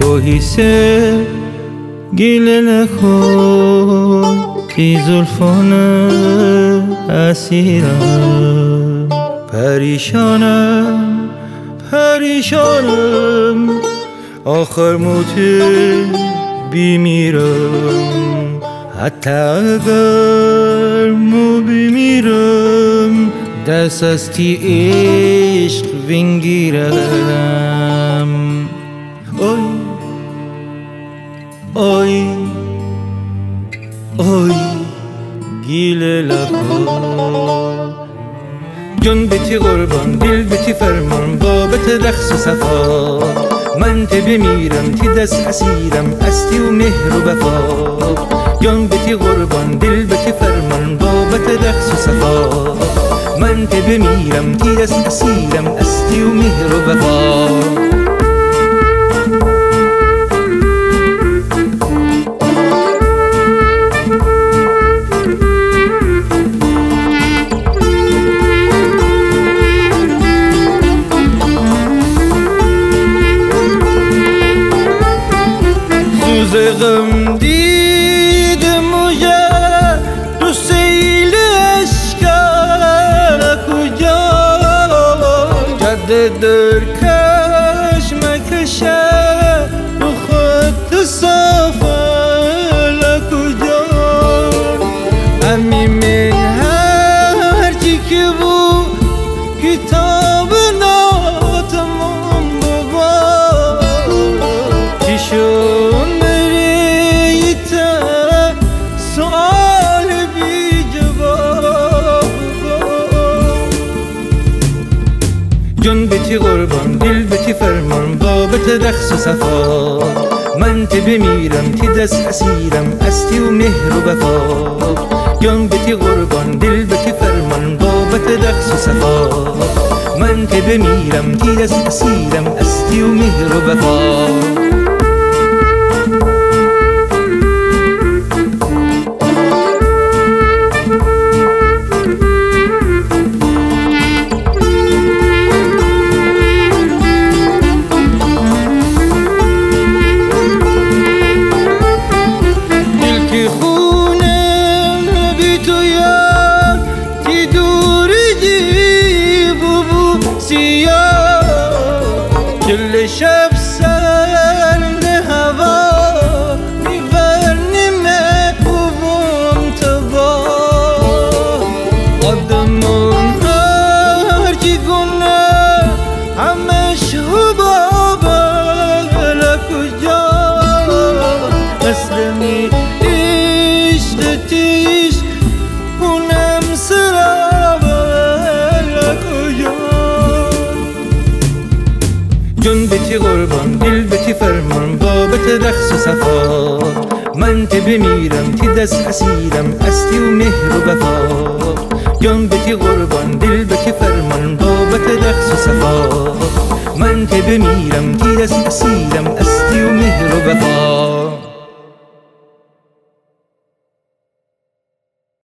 آهیسته گیله نکن تی زلفان اسیرم. پریشانم آخر موتی بمیرم. حتی اگر مو بمیرم دست از تی عشق وینگیرم. آی گیله لکن جان بتی قربان دل بتی فرمان بابت رقص و صفا. من ته بمیرم تی دست اسیرم استی و مهر و وفا. جان بتی قربان دل بتی فرمان بابت رقص و صفا. من ته بمیرم تی دست اسیرم استی و مهر و وفا. غم دیدم و تو سیل اشکال کجا. جاده در کش مکشه تو خط سفر کجا. امی من هر چی که بود کتاب ناتمام بابا. چی شد جان بتی قربان دل بتی فرمان بابت رقص و صفا. من ته بمیرم تی دست اسیرم استی و مهر و وفا. جان بتی قربان دل بتی فرمان بابت رقص و صفا. من ته بمیرم تی دست اسیرم استی و مهر و وفا. کل شب سرد هوا میبرنی محبوبم تبا. آدمان هر چی گونه همش حبابه لکجا. مسلمی عشق تیش اونم سرابه لکجا. جان بتی قربان دل بتی فرمان بابت رقص و صفا. من ته بمیرم تی دست اسیرم استی و مهر و وفا. جان بتی قربان دل بتی فرمان بابت رقص و صفا. من ته بمیرم تی دست اسیرم استی و مهر و وفا.